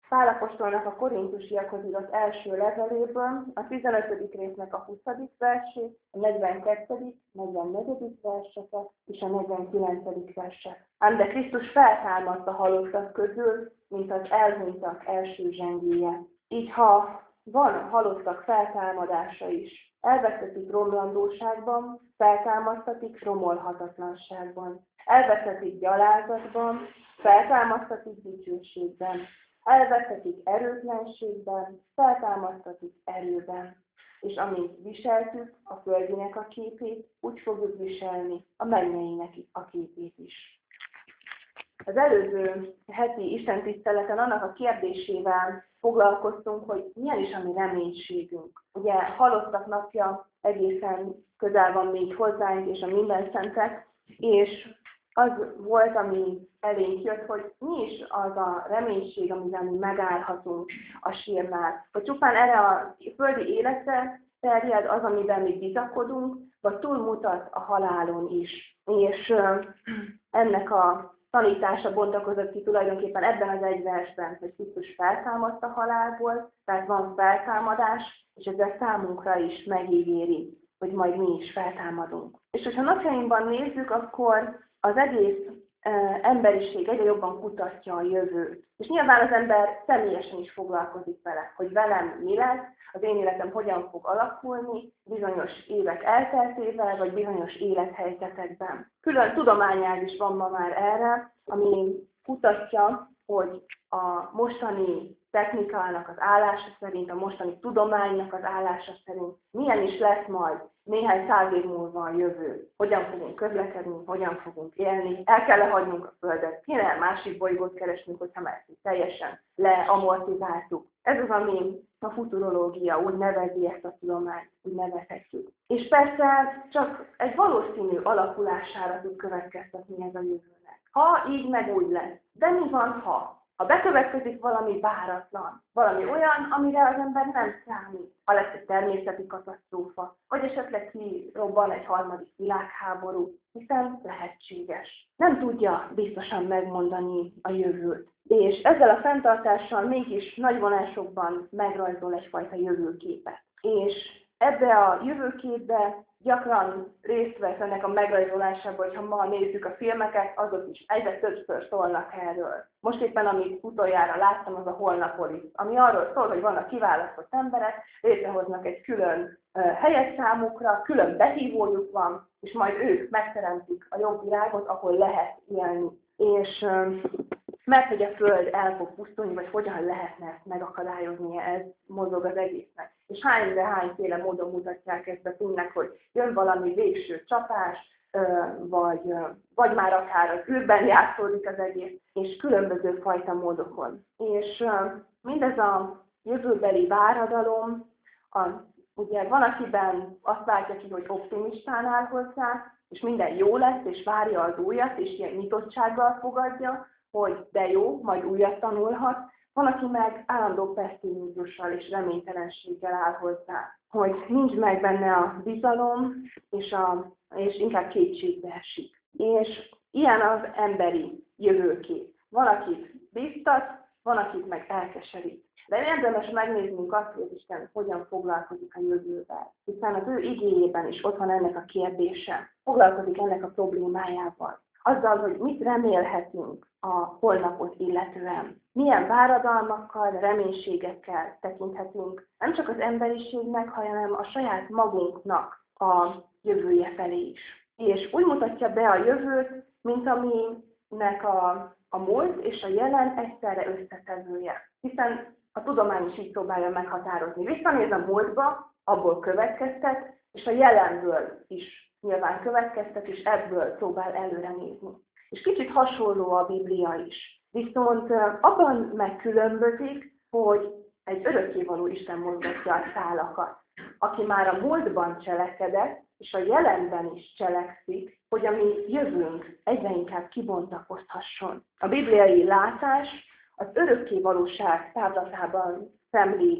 Pál apostolnak a korintusiakhoz írott első leveléből, a 15. résznek a 20. versét, a 42., 44. verseket és a 49. verset. Ám de Krisztus feltámadt a halottak közül, mint az elhunytak első zsengéje. Így ha van halottak feltámadása is, elvesztetik romlandóságban, feltámasztatik romolhatatlanságban. Elvesztetik gyalázatban, feltámasztatik dicsőségben. Elvesztetik erőtlenségben, feltámasztatik erőben. És amint viseltük a földinek a képét, úgy fogjuk viselni a mennyeinek a képét is. Az előző heti istentiszteleten annak a kérdésével foglalkoztunk, hogy milyen is a mi reménységünk. Ugye halottak napja egészen közel van még hozzánk, és a mindenszentek, és az volt, ami elénk jött, hogy mi is az a reménység, amivel mi megállhatunk a sírnál. Hogy csupán erre a földi életre terjed az, amiben mi bizakodunk, vagy túlmutat a halálon is. És ennek a tanítása bontakozott ki tulajdonképpen ebben az egy versben, hogy Krisztus feltámadt a halálból, tehát van feltámadás, és ezzel számunkra is megígéri, hogy majd mi is feltámadunk. És hogyha napjainkban nézzük, akkor az egész emberiség egyre jobban kutatja a jövőt. És nyilván az ember személyesen is foglalkozik vele, hogy velem mi lesz, az én életem hogyan fog alakulni, bizonyos évek elteltével, vagy bizonyos élethelyzetekben. Külön tudományág is van ma már erre, ami kutatja, hogy a mostani technikának az állása szerint, a mostani tudománynak az állása szerint milyen is lesz majd néhány száz év múlva a jövő. Hogyan fogunk közlekedni, hogyan fogunk élni, el kell hagynunk a Földet, kéne másik bolygót keresnünk, hogyha már teljesen leamortizáltuk. Ez az, ami a futurológia úgy nevezi ezt a tudományt, úgy nevezhetjük. És persze csak egy valószínű alakulására tud következtetni ez a jövőnek. Ha így meg úgy lesz. De mi van, ha? Ha bekövetkezik valami váratlan, valami olyan, amire az ember nem számít, ha lesz egy természeti katasztrófa, vagy esetleg kirobban egy harmadik világháború, hiszen lehetséges. Nem tudja biztosan megmondani a jövőt. És ezzel a fenntartással mégis nagy vonásokban megrajzol egyfajta jövőképet. És ebbe a jövőképbe gyakran részt vesz ennek a megrajzolásában, hogyha ma nézzük a filmeket, azok is egyre többször szólnak erről. Most éppen, amit utoljára láttam, az a Holnapolis, ami arról szól, hogy vannak kiválasztott emberek, létrehoznak egy külön helyet számukra, külön behívójuk van, és majd ők megteremtik a jobb világot, ahol lehet élni. És mert hogy a Föld el fog pusztulni, vagy hogyan lehetne ezt megakadályozni, ez mozog az egésznek. És hányféle módon mutatják ezt a filmnek, hogy jön valami végső csapás, vagy már akár az űrben játszódik az egész, és különböző fajta módokon. És mindez a jövőbeli váradalom, ugye van, akiben azt látja ki, hogy optimistán áll hozzá, és minden jó lesz, és várja az újat, és ilyen nyitottsággal fogadja, hogy de jó, majd újat tanulhat. Van, aki meg állandó pessimizmussal és reménytelenséggel áll hozzá, hogy nincs meg benne a bizalom, és inkább kétségbe esik. És ilyen az emberi jövőkép. Van, akit biztat, van, akit meg elkeserít. De érdemes megnéznünk azt, hogy Isten hogyan foglalkozik a jövővel. Hiszen az ő igéjében is ott van ennek a kérdése. Foglalkozik ennek a problémájával. Azzal, hogy mit remélhetünk a holnapot illetően. Milyen váradalmakkal, reménységekkel tekinthetünk nem csak az emberiségnek, hanem a saját magunknak a jövője felé is. És úgy mutatja be a jövőt, mint aminek a múlt és a jelen egyszerre összetevője. Hiszen a tudomány is így próbálja meghatározni. Visszanéz a múltba, abból következtet, és a jelenből is nyilván következtet, és ebből próbál előre nézni. És kicsit hasonló a Biblia is. Viszont abban megkülönbözik, hogy egy örökkévaló Isten mozgatja a szálakat, aki már a múltban cselekedett, és a jelenben is cselekszik, hogy a mi jövőnk egyre inkább kibontakozhasson. A bibliai látás az örökkévalóság távlatában szemléli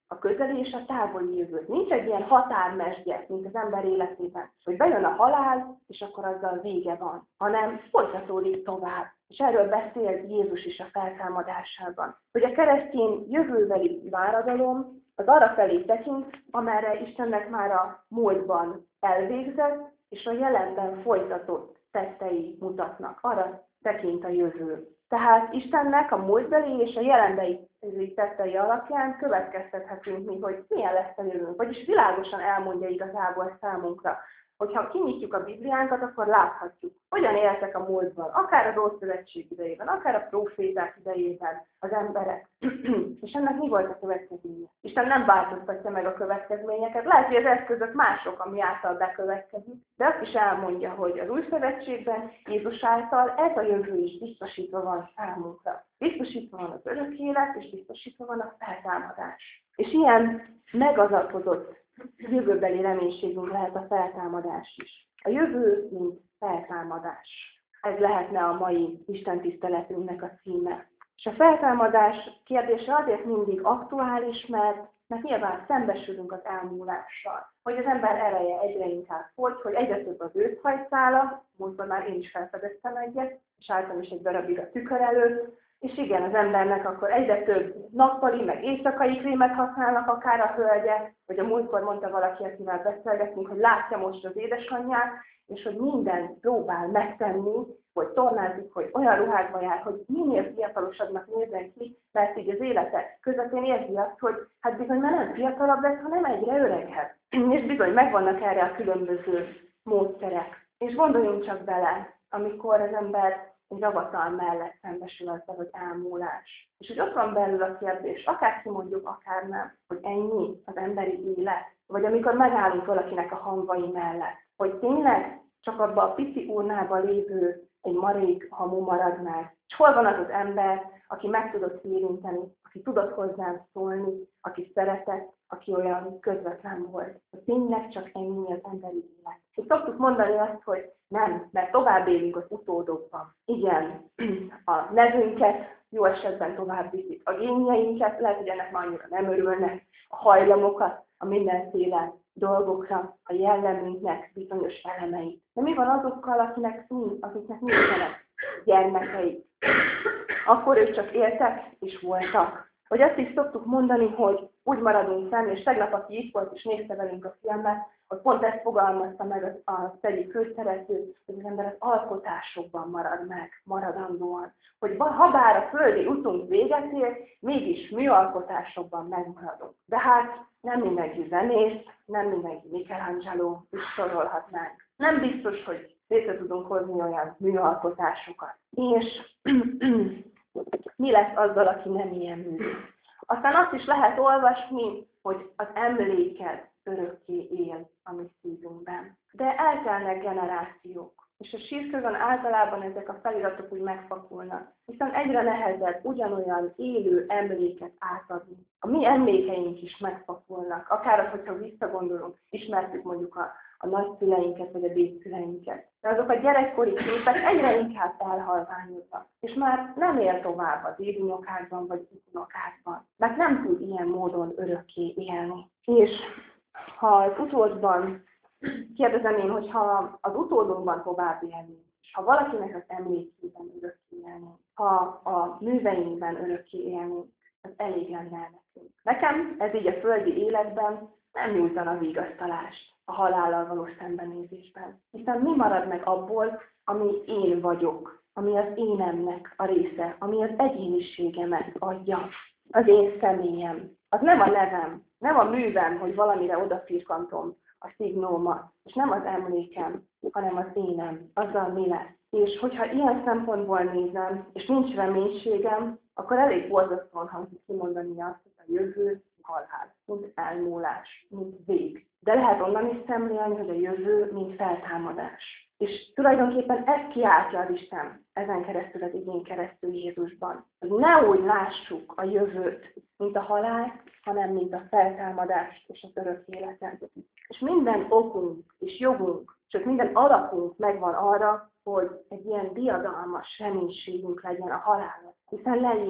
a közeli és a távoli jövőt. Nincs egy ilyen határmesdje, mint az ember életében, hogy bejön a halál, és akkor azzal vége van, hanem folytatódik tovább. És erről beszél Jézus is a feltámadásában, hogy a keresztény jövőbeli váradalom az arra felé tekint, amerre Istennek már a múltban elvégzett, és a jelenben folytatott tettei mutatnak. Arra tekint a jövő. Tehát Istennek a múltbeli és a jelenbeli tettei alapján következtethetünk mi, hogy milyen lesz a jövőnk. Vagyis világosan elmondja igazából számunkra, hogyha kinyitjuk a Bibliánkat, akkor láthatjuk, hogyan éltek a múltban, akár az Ószövetség idejében, akár a próféták idejében az emberek. És ennek mi volt a következménye? Isten nem változtatja meg a következményeket. Lehet, hogy az eszközök mások, ami által bekövetkezik, de azt is elmondja, hogy az Új Szövetségben Jézus által ez a jövő is biztosítva van számunkra. Biztosítva van az örök élet, és biztosítva van a feltámadás. És ilyen megadatott jövőbeli reménységünk lehet a feltámadás is. A jövő, mint feltámadás. Ez lehetne a mai istentiszteletünknek a címe. És a feltámadás kérdése azért mindig aktuális, mert nyilván szembesülünk az elmúlással. Hogy az ember ereje egyre inkább fogy, hogy egyre több az őszhajszála, múltkor már én is felfedeztem egyet, és álltam is egy darabig a tükör előtt, és igen, az embernek akkor egyre több nappali, meg éjszakai krémet használnak akár a hölgyek, vagy a múltkor mondta valaki, akivel beszélgetünk, hogy látja most az édesanyját, és hogy mindent próbál megtenni, hogy tornázik, hogy olyan ruhákba jár, hogy minél fiatalosabbnak nézzen ki, mert így az élete közepén érzi azt, hogy hát bizony már nem fiatalabb lesz, hanem egyre öregebb. És bizony megvannak erre a különböző módszerek. És gondoljunk csak bele, amikor az ember egy ravatal mellett szembesül azzal, hogy elmúlás. És hogy ott van belül a kérdés, akár kimondjuk, akár nem, hogy ennyi az emberi élet, vagy amikor megállunk valakinek a hamvai mellett, hogy tényleg csak abban a pici urnában lévő egy marék hamu marad meg. És hol van az az ember, aki meg tudott érinteni, aki tudott hozzám szólni, aki szeretett, aki olyan közvetlen volt. Hogy tényleg csak ennyi az emberi élet. És szoktuk mondani azt, hogy nem, mert tovább élünk az utódokban. Igen, a nevünket jó esetben tovább viszik. A génjeinket, lehet, hogy ennek már annyira nem örülnek, a hajlamokat, a mindenféle dolgokra, a jellemünknek bizonyos elemeit. De mi van azokkal, akiknek nincsenek gyermekei? Akkor ők csak éltek és voltak. Vagy azt is szoktuk mondani, hogy úgy maradunk fenn, és tegnap, aki itt volt és nézte velünk a filmet, hogy pont ezt fogalmazta meg az egyik főszereplő, hogy az ember az alkotásokban marad meg, maradandóan. Hogy ha bár a földi utunk véget ér, mégis műalkotásokban megmaradunk. De hát nem mindenki zenész, nem mindenki Michelangelo, is sorolhatnánk. Nem biztos, hogy létre tudunk hozni olyan műalkotásokat. És mi lesz azzal, aki nem ilyen művész? Aztán azt is lehet olvasni, hogy az emléked örökké él a mi szívünkben. De eltelnek generációk, és a sírkövön általában ezek a feliratok úgy megfakulnak, hiszen egyre nehezebb ugyanolyan élő emléket átadni. A mi emlékeink is megfakulnak, akár az, hogyha visszagondolunk, ismertük mondjuk a nagyszüleinket vagy a dédszüleinket. De azok a gyerekkori képek egyre inkább elhalványodnak, és már nem él tovább a dédunokákban vagy unokákban, mert nem tud ilyen módon örökké élni. És ha az utódban, kérdezem én, hogyha az utódunkban tovább élni, és ha valakinek az emlékében örökké élni, ha a műveinkben örökké élni, az elég lenne nekünk. Nekem ez így a földi életben nem nyújtana vigasztalást a halállal való szembenézésben. Hiszen mi marad meg abból, ami én vagyok, ami az énemnek a része, ami az egyéniségemet adja, az én személyem. Az nem a nevem, nem a művem, hogy valamire odafirkantom a szignómat, és nem az emlékem, hanem az énem, azzal mi lesz. És hogyha ilyen szempontból nézem, és nincs reménységem, akkor elég borzasztóan hangzik kimondani azt, hogy a jövő halál, mint elmúlás, mint vég. De lehet onnan is szemlélni, hogy a jövő, mint feltámadás. És tulajdonképpen ezt kiáltja az Isten ezen keresztül, az igén keresztül Jézusban. Hogy ne úgy lássuk a jövőt, mint a halál, hanem mint a feltámadást és az örök életet. És minden okunk és jogunk, sőt minden alapunk megvan arra, hogy egy ilyen diadalmas reménységünk legyen a halálra. Hiszen leírja,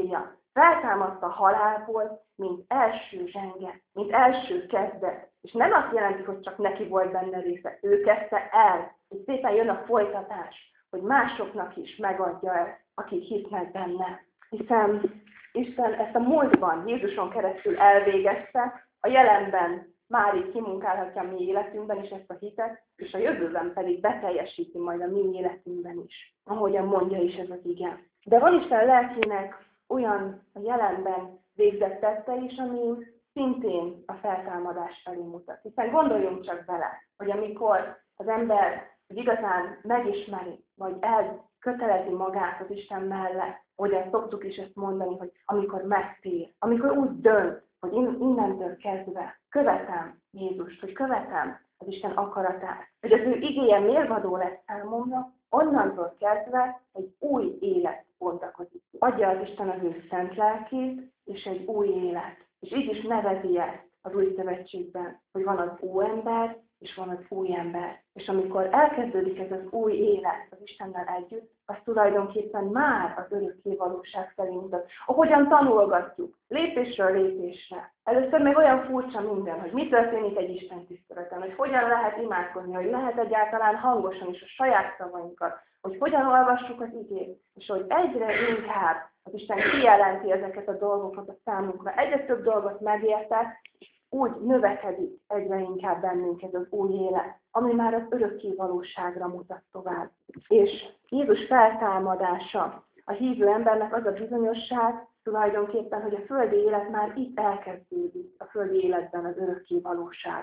feltámadt a halálból, mint első zsenge, mint első kezdet. És nem azt jelenti, hogy csak neki volt benne része, ő kezdte el, és szépen jön a folytatás, hogy másoknak is megadja ezt, akik hisznek benne. Hiszen Isten ezt a múltban Jézuson keresztül elvégezte, a jelenben már így kimunkálhatja a mi életünkben is ezt a hitet, és a jövőben pedig beteljesíti majd a mi életünkben is, ahogyan mondja is ez az ige. De van Isten lelkének olyan a jelenben végzett tette is, ami szintén a feltámadás felé mutat. Hiszen gondoljunk csak bele, hogy amikor az ember igazán megismeri, vagy elkötelezi magát az Isten mellett, hogyan szoktuk is ezt mondani, hogy amikor megtér, amikor úgy dönt, hogy innentől kezdve követem Jézust, hogy követem az Isten akaratát, hogy az ő igéje mérvadó lesz számomra, onnantól kezdve egy új élet bontakozik. Adja az Isten az ő szent lelkét, és egy új élet. És így is nevezi ezt az új szövetségben, hogy van az óember, és van az új ember. És amikor elkezdődik ez az új élet az Istennel együtt, az tulajdonképpen már az örökké valóság felé mutat. Hogyan tanulgatjuk? Lépésről lépésre. Először még olyan furcsa minden, hogy mi történik egy Isten tiszteleten, hogy hogyan lehet imádkozni, hogy lehet egyáltalán hangosan is a saját szavainkat, hogy hogyan olvassuk az igét, és hogy egyre inkább az Isten kijelenti ezeket a dolgokat a számunkra. Egyre több dolgot megértek, úgy növekedik egyre inkább bennünk ez az új élet, ami már az örökké valóságra mutat tovább. És Jézus feltámadása a hívő embernek az a bizonyosság tulajdonképpen, hogy a földi élet már itt elkezdődik, a földi életben az örökké valóság.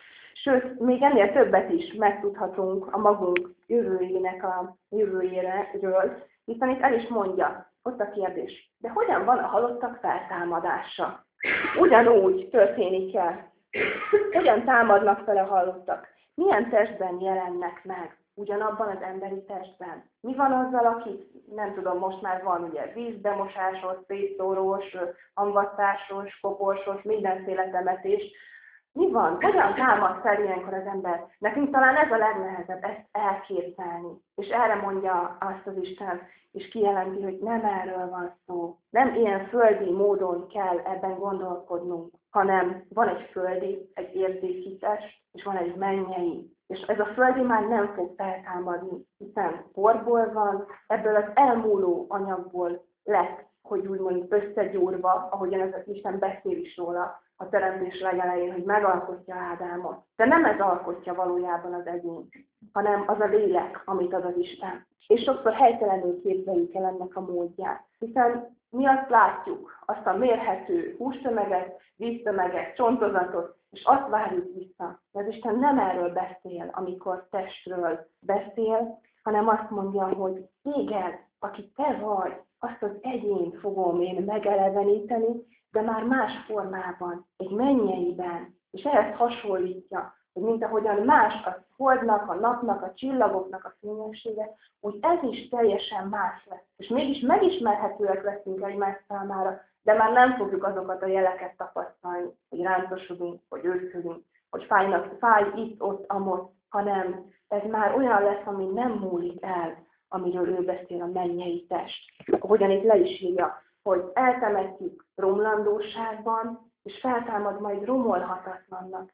Sőt, még ennél többet is megtudhatunk a magunk jövőjének a jövőjéről, hiszen itt el is mondja, ott a kérdés, de hogyan van a halottak feltámadása? Ugyanúgy történik el. Hogyan támadnak fel a halottak? Milyen testben jelennek meg? Ugyanabban az emberi testben. Mi van azzal, aki, nem tudom, most már van ugye vízbemosásos, szétszórós, hamvasztásos, koporsos, mindenféle temetés. Mi van? Hogyan támad fel ilyenkor az ember? Nekünk talán ez a legnehezebb, ezt elképzelni. És erre mondja azt az Isten, és kijelenti, hogy nem erről van szó. Nem ilyen földi módon kell ebben gondolkodnunk, hanem van egy földi, egy érzéki test, és van egy mennyei. És ez a földi már nem fog feltámadni, hiszen porból van, ebből az elmúló anyagból lett, hogy úgymond összegyúrva, ahogyan ez az Isten beszél is róla a teremtés legelején, hogy megalkotja Ádámot. De nem ez alkotja valójában az egyént, hanem az a lélek, amit ad az Isten. És sokszor helytelenül képzeljük el ennek a módját. Hiszen mi azt látjuk, azt a mérhető hústömeget, víztömeget, csontozatot, és azt várjuk vissza. De az Isten nem erről beszél, amikor testről beszél, hanem azt mondja, hogy téged, aki te vagy, azt az egyént fogom én megeleveníteni, de már más formában, egy mennyeiben. És ehhez hasonlítja, hogy mint ahogyan más a holdnak, a napnak, a csillagoknak a fényessége, úgy ez is teljesen más lesz. És mégis megismerhetőek leszünk egymás számára, de már nem fogjuk azokat a jeleket tapasztalni, hogy ráncosodunk, hogy őrkülünk, hogy fáj itt, ott, amott, hanem ez már olyan lesz, ami nem múlik el, amiről ő beszél, a mennyei test. Ahogyan itt le is írja, hogy eltemetjük romlandóságban, és feltámad majd romolhatatlannak.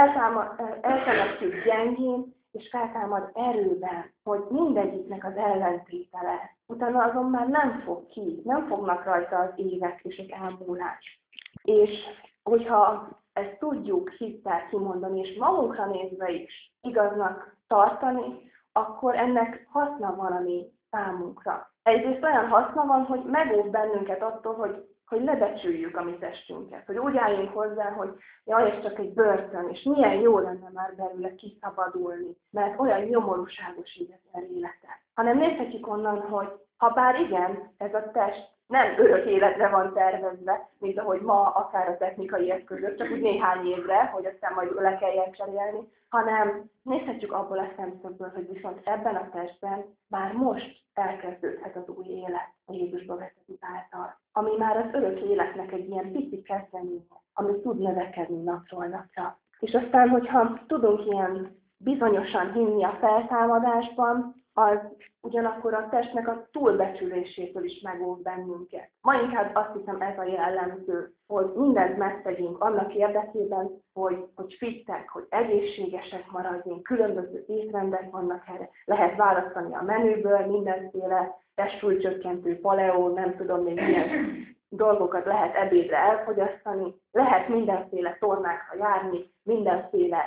Eltemetjük gyengén, és feltámad erőben, hogy mindegyiknek az ellentétele. Utána azon már nem fognak rajta az évek és az elmúlás. És hogyha ezt tudjuk hittel kimondani, és magunkra nézve is igaznak tartani, akkor ennek haszna van a mi számunkra. Egyrészt olyan haszna van, hogy megóv bennünket attól, hogy lebecsüljük a mi testünket, hogy úgy álljunk hozzá, hogy jaj, ez csak egy börtön, és milyen jó lenne már belőle kiszabadulni, mert olyan nyomorúságos így az élete. Hanem nézhetjük onnan, hogy ha bár igen, ez a test nem örök életre van tervezve, mint ahogy ma akár a technikai eszközök, csak úgy néhány évre, hogy aztán majd le kelljen cserélni, hanem nézhetjük abból a szemszögből, hogy viszont ebben a testben már most elkezdődhet az új élet a Jézusba vetett által, ami már az örök életnek egy ilyen pici kezdeménye, ami tud növekedni napról napra. És aztán, hogyha tudunk ilyen bizonyosan hinni a feltámadásban, az ugyanakkor a testnek a túlbecsülésétől is megóv bennünket. Ma inkább azt hiszem ez a jellemző, hogy mindent megtegyünk annak érdekében, hogy fittek, hogy egészségesek maradjunk, különböző étrendek vannak erre. Lehet választani a menüből, mindenféle testsúlycsökkentő, paleo, nem tudom még milyen dolgokat lehet ebédre elfogyasztani, lehet mindenféle tornákra járni, mindenféle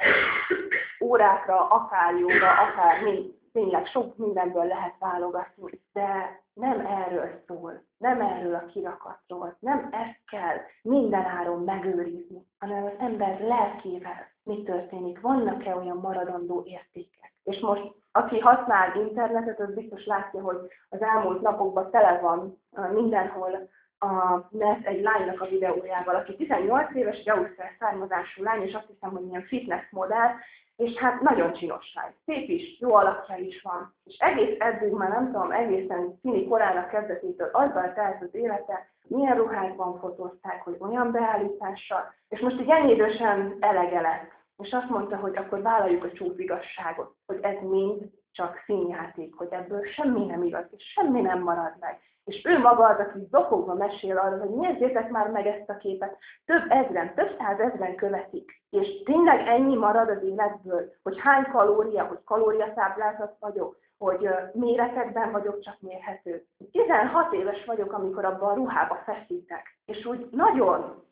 órákra, akár jóga, akár tényleg sok mindenből lehet válogatni, de nem erről szól, nem erről a kirakatról, nem ezt kell mindenáron megőrizni, hanem az ember lelkével mi történik, vannak-e olyan maradandó értékek. És most, aki használ internetet, az biztos látja, hogy az elmúlt napokban tele van mindenhol a net egy lánynak a videójával, aki 18 éves, egy ausztrál származású lány, és azt hiszem, hogy ilyen fitness modell, és hát nagyon csinos lány. Szép is, jó alakja is van. És egész eddig már nem tudom, egészen színi korának kezdetétől azzal telt az élete, milyen ruhákban fotózták, hogy olyan beállítással, és most így ennyi idősen elege lett. És azt mondta, hogy akkor vállaljuk a csúf igazságot, hogy ez mind csak színjáték, hogy ebből semmi nem igaz, és semmi nem marad meg. És ő maga az, aki zokogva mesél arról, hogy nézzétek már meg ezt a képet, több ezren, több százezren követik. És tényleg ennyi marad az életből, hogy hány kalória, hogy kalóriatáblázat vagyok, hogy méretekben vagyok csak mérhető. 16 éves vagyok, amikor abban a ruhába feszítek. És úgy nagyon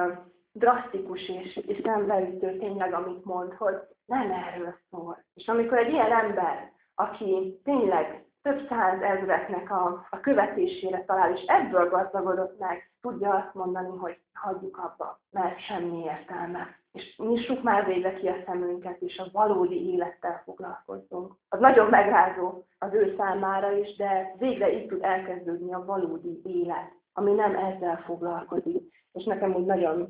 drasztikus és szembeütő tényleg, amit mond, hogy nem erről szól. És amikor egy ilyen ember, aki tényleg több százezreknek a követésére talál, és ebből gazdagodott meg, tudja azt mondani, hogy hagyjuk abba, mert semmi értelme. És nyissuk már végre ki a szemünket, és a valódi élettel foglalkozzunk. Az nagyon megrázó az ő számára is, de végre itt tud elkezdődni a valódi élet, ami nem ezzel foglalkozik. És nekem úgy nagyon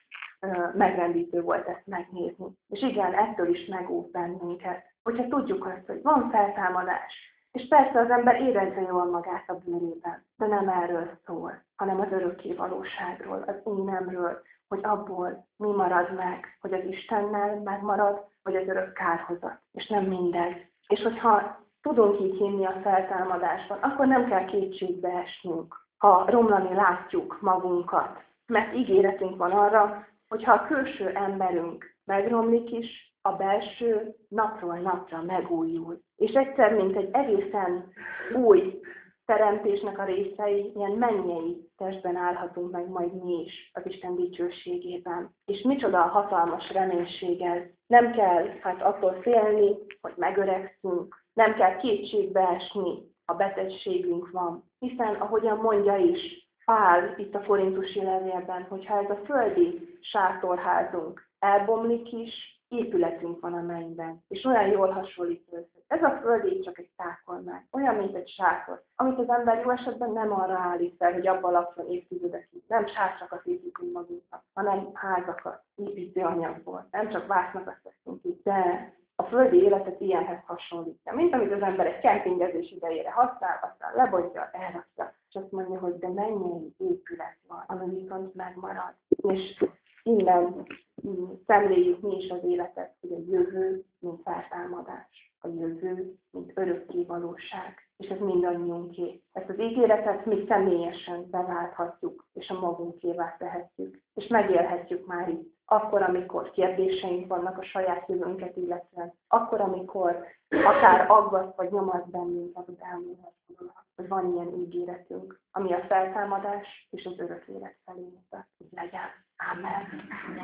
megrendítő volt ezt megnézni. És igen, ettől is megóv bennünket, hogyha tudjuk azt, hogy van feltámadás, és persze az ember érezze jól magát a bűnében, de nem erről szól, hanem az örökké valóságról, az énemről, hogy abból mi marad meg, hogy az Istennel megmarad, vagy az örök kárhozat, és nem mindegy. És hogyha tudunk így hinni a feltámadásban, akkor nem kell kétségbe esnünk, ha romlani látjuk magunkat, mert ígéretünk van arra, hogyha a külső emberünk megromlik is, a belső napról napra megújul. És egyszer, mint egy egészen új teremtésnek a részei, ilyen mennyei testben állhatunk meg majd mi is az Isten dicsőségében. És micsoda hatalmas reménység ez. Nem kell hát attól félni, hogy megöregszünk, nem kell kétségbe esni, a betegségünk van. Hiszen, ahogyan mondja is Pál itt a korintusi levélben, hogyha ez a földi sátorházunk elbomlik is, épületünk van a mennyben, és olyan jól hasonlít össze. Ez a földi csak egy tákolmány, olyan, mint egy sátor, amit az ember jó esetben nem arra állít fel, hogy abban lakson évtizedekig. Nem sátrakat építünk magunknak, hanem házakat építőanyagból. Nem csak vásznakat veszünk ki, de a földi életet ilyenhez hasonlítja. Mint amit az ember egy kempingezés idejére használ, aztán lebontja, elrakja, és azt mondja, hogy de mennyi épület van, ami viszont megmarad. És innen szemléljük mi is az életet, hogy a jövő, mint feltámadás, a jövő, mint örökké valóság, és ez mindannyiunké. Ezt az ígéretet mi személyesen beválthatjuk, és a magunkévá tehetjük, és megélhetjük már itt. Akkor, amikor kérdéseink vannak a saját jövőnket illetően, akkor, amikor akár aggaszt vagy nyomaszt bennünket az elmúlásról, hogy van ilyen ígéretünk, ami a feltámadás és az örök élet felé mutat, hogy legyen. Amen.